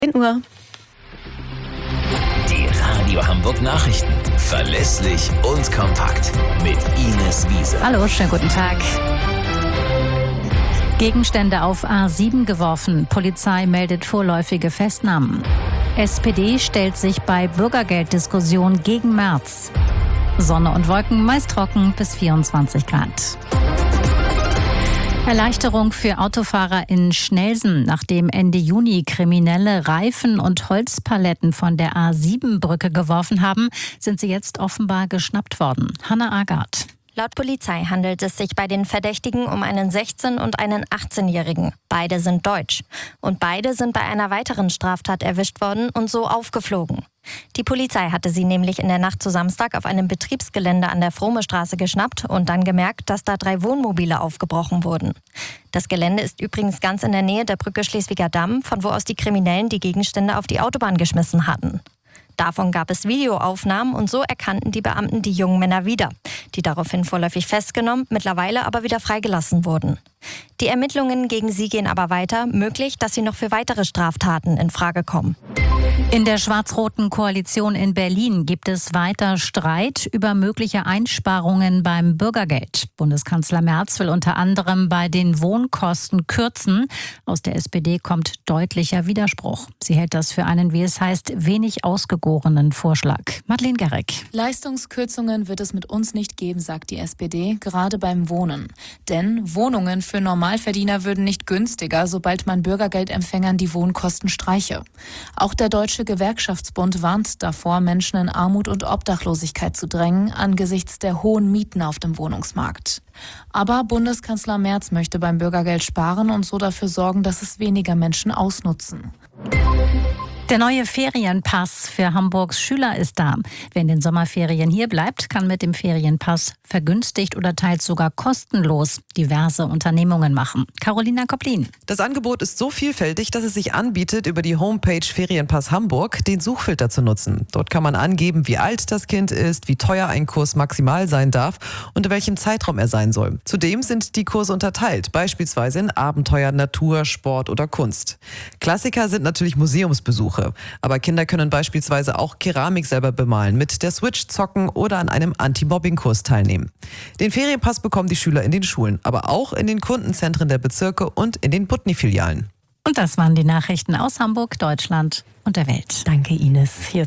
10 Uhr. Die Radio Hamburg Nachrichten. Verlässlich und kompakt. Mit Ines Wiese. Hallo, schönen guten Tag. Gegenstände auf A7 geworfen. Polizei meldet vorläufige Festnahmen. SPD stellt sich bei Bürgergelddiskussion gegen Merz. Sonne und Wolken, meist trocken bis 24 Grad. Erleichterung für Autofahrer in Schnelsen. Nachdem Ende Juni Kriminelle Reifen und Holzpaletten von der A7-Brücke geworfen haben, sind sie jetzt offenbar geschnappt worden. Hanna Agard. Laut Polizei handelt es sich bei den Verdächtigen um einen 16- und einen 18-Jährigen. Beide sind deutsch. Und beide sind bei einer weiteren Straftat erwischt worden und so aufgeflogen. Die Polizei hatte sie nämlich in der Nacht zu Samstag auf einem Betriebsgelände an der Frohme-Straße geschnappt und dann gemerkt, dass da 3 Wohnmobile aufgebrochen wurden. Das Gelände ist übrigens ganz in der Nähe der Brücke Schleswiger Damm, von wo aus die Kriminellen die Gegenstände auf die Autobahn geschmissen hatten. Davon gab es Videoaufnahmen und so erkannten die Beamten die jungen Männer wieder, die daraufhin vorläufig festgenommen, mittlerweile aber wieder freigelassen wurden. Die Ermittlungen gegen sie gehen aber weiter, möglich, dass sie noch für weitere Straftaten in Frage kommen. In der schwarz-roten Koalition in Berlin gibt es weiter Streit über mögliche Einsparungen beim Bürgergeld. Bundeskanzler Merz will unter anderem bei den Wohnkosten kürzen. Aus der SPD kommt deutlicher Widerspruch. Sie hält das für einen, wie es heißt, wenig ausgegorenen Vorschlag. Madeleine Gerrick. Leistungskürzungen wird es mit uns nicht geben, sagt die SPD, gerade beim Wohnen. Denn Wohnungen für Normalverdiener würden nicht günstiger, sobald man Bürgergeldempfängern die Wohnkosten streiche. Auch der Deutsche Gewerkschaftsbund warnt davor, Menschen in Armut und Obdachlosigkeit zu drängen, angesichts der hohen Mieten auf dem Wohnungsmarkt. Aber Bundeskanzler Merz möchte beim Bürgergeld sparen und so dafür sorgen, dass es weniger Menschen ausnutzen. Der neue Ferienpass für Hamburgs Schüler ist da. Wer in den Sommerferien hier bleibt, kann mit dem Ferienpass vergünstigt oder teils sogar kostenlos diverse Unternehmungen machen. Carolina Koplin. Das Angebot ist so vielfältig, dass es sich anbietet, über die Homepage Ferienpass Hamburg den Suchfilter zu nutzen. Dort kann man angeben, wie alt das Kind ist, wie teuer ein Kurs maximal sein darf und in welchem Zeitraum er sein soll. Zudem sind die Kurse unterteilt, beispielsweise in Abenteuer, Natur, Sport oder Kunst. Klassiker sind natürlich Museumsbesuche. Aber Kinder können beispielsweise auch Keramik selber bemalen, mit der Switch zocken oder an einem Anti-Mobbing-Kurs teilnehmen. Den Ferienpass bekommen die Schüler in den Schulen, aber auch in den Kundenzentren der Bezirke und in den Butni-Filialen. Und das waren die Nachrichten aus Hamburg, Deutschland und der Welt. Danke, Ines. Hier